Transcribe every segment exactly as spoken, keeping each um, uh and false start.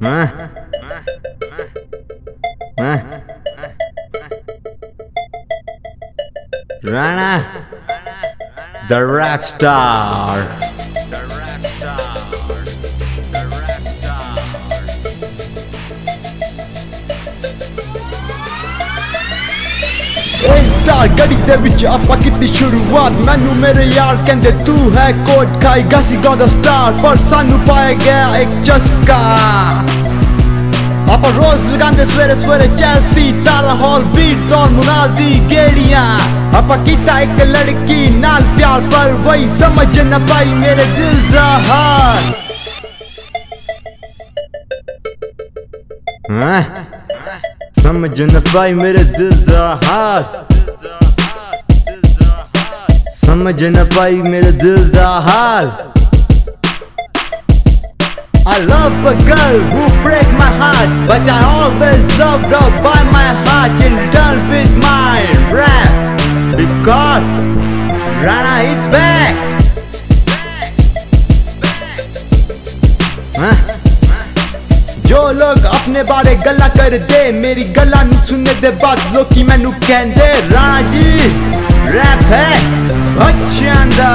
Huh? Huh? Rana, the rap star. The rap star. The rap star. A star गड़ी दे विच आपां कीती शुरुआत मैनू मेरे यार कहंदे तू है कोट खाई गासी गांदा स्टार पर सानू पाया गया एक चस्का आपां रोज लगांदे सवेरे सवेरे चेल्सी तारा हॉल बीट्स और मुनादी गेड़ियां आपां कीता एक लड़की नाल प्यार पर वही समझ न पाई मेरे दिल दा हाल Huh? समझ न पाई मेरे दिल दा हाल समझ न पाई मेरे दिल दा हाल I love a girl who break my heart but I always loved her by my heart in return with my rap because Rana is back. Huh? जो लोग अपने बारे गल्ला कर दे मेरी गल्ला नू सुनने दे बाद लोकी मैनू कहंदे राणा जी रैप है बच्चों दा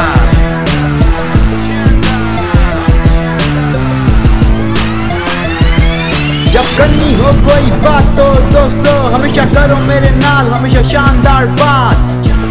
जब करनी हो कोई बात तो दोस्तों हमेशा करो मेरे नाल हमेशा शानदार बात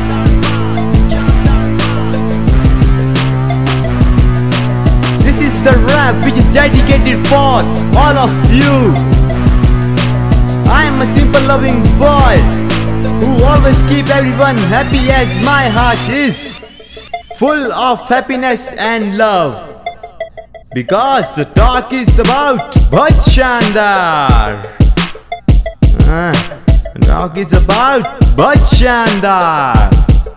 This is the rap which is dedicated for all of you. I am a simple loving boy who always keep everyone happy as my heart is full of happiness and love. Because the talk is about Bachandar. Uh, talk is about Bachandar.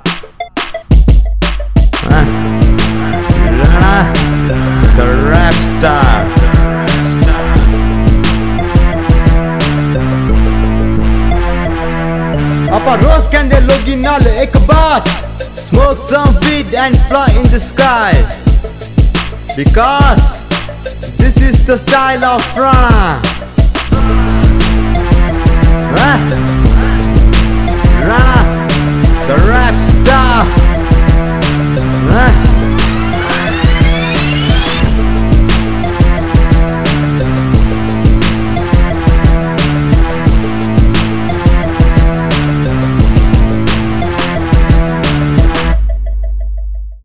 Uh, Rana, the rap star. Appa roz kende logi naal ek baat Smoke some weed and fly in the sky. Because this is the style of Rana.